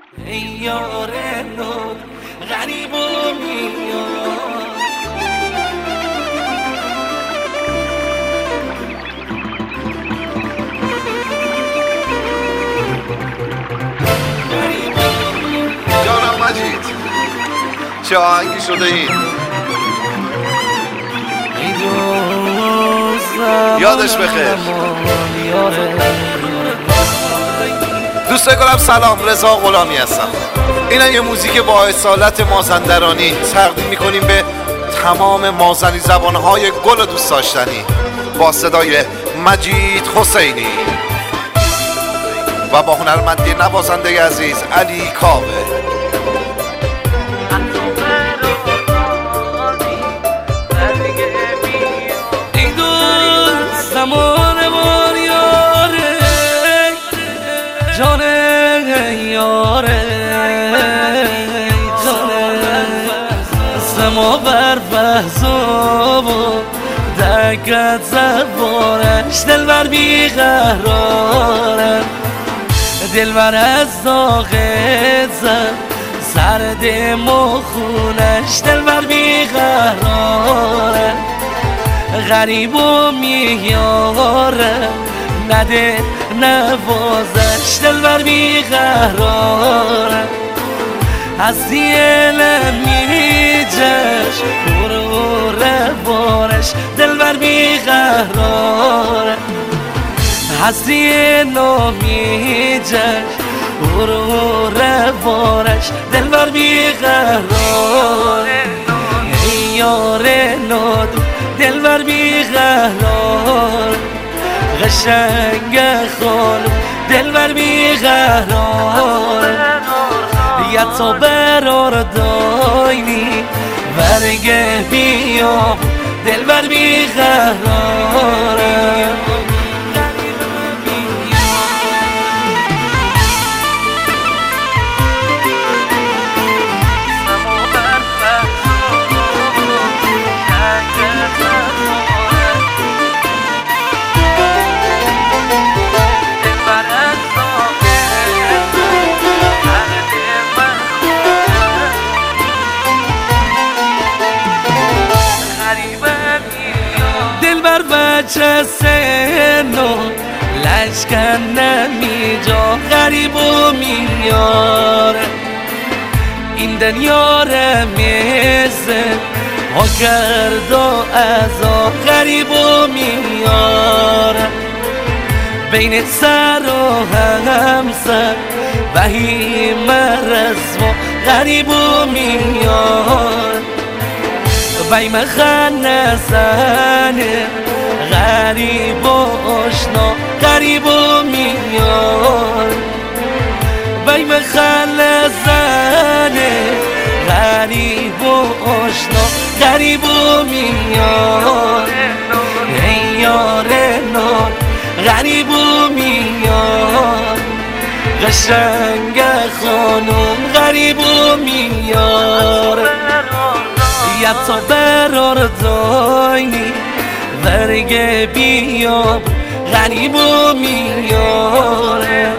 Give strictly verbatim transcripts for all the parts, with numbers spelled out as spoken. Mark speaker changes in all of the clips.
Speaker 1: ای یار نور غریب و میار
Speaker 2: جانم مجید چه آهنگی شده این؟ یادش بخیر. دوستای گلم سلام، رضا غلامی هستم. اینم یه موزیک با اصالت مازندرانی تقدیم میکنیم به تمام مازنی زبانهای گل و دوست داشتنی با صدای مجید حسینی و با هنرمندی نوازنده عزیز علی کاوه.
Speaker 1: زمان بار یاره جانه یاره جانه سما بر فهزاب و دکت زبارش دل بر بیقراره دل بر از داغت زد سرد مخونش دل بر بیقراره غریب و میاره نده نوازش دل بر بیقراره هستی لمیجش برو روانش دل بر بیقراره هستی نامیجش برو روانش دل بر بیقراره ای یار نادو دل بر بیقرار قشنگ خانم دل بر بیقرار یا تو برار داینی برگه بیام دل بر بیقرار بچه سنو لشکن نمیجا غریب و میاره این دنیا رمیزه ها کرد و ازا غریب و میاره بین سر و همسر بهیم رزم غریب و میاره بیم خانه زنه غریب و آشنا غریب و میار بیم خانه زنه غریب و آشنا غریب و میار ای یار نار غریب و میار قشنگ خانم غریب و میار یا تو برار داینی برگه بیاب غریب و میاره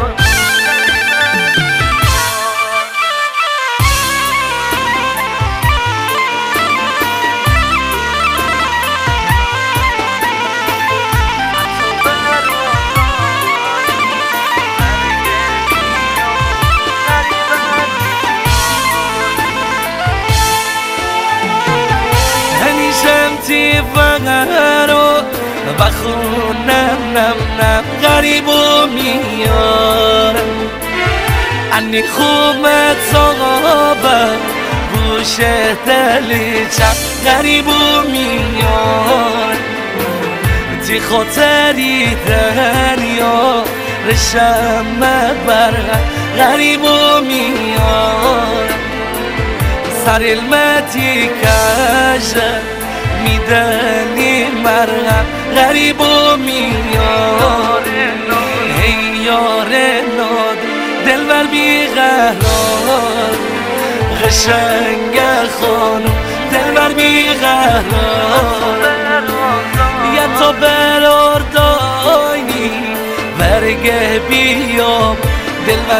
Speaker 1: هنیشم فقرو بخونم نم نم غریب و میارم انی خومت صغابم گوش دلیچم غریب و میارم تی خاطری دنیا رشم برغم غریب و میارم سر المتی کشم میدنی مرغم غریب و میار ای یار نادو دل بر بیقرار قشنگ خانم دل بر بیقرار یا تو برار داینی برگه بیام دلبر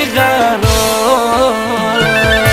Speaker 1: میقرارم.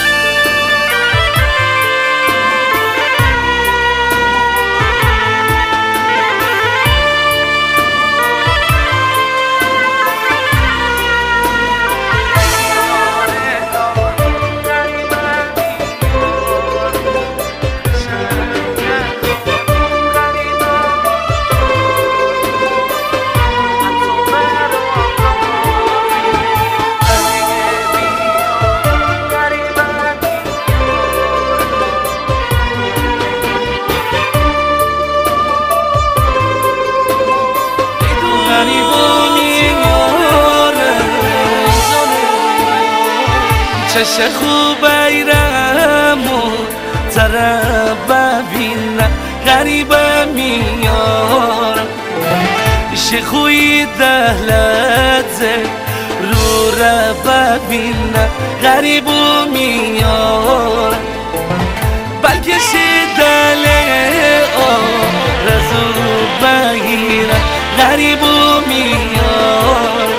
Speaker 1: چش خوب ایرم و طرف ببینم غریبه میارم ایشه خوی دهلته رو را ببینم غریبو میارم بلکه شدله آرزو بگیرم غریبو میارم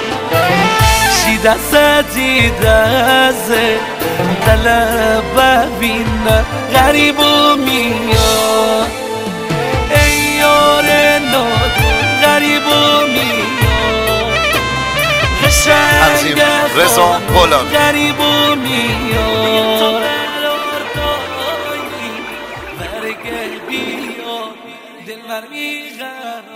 Speaker 1: دستی دست دل ببینم غریبو میاد ای یار ناد غریبو میاد
Speaker 2: قشنگ رضا غلامی
Speaker 1: غریبو میاد برگه بیا دلبر میقرارم.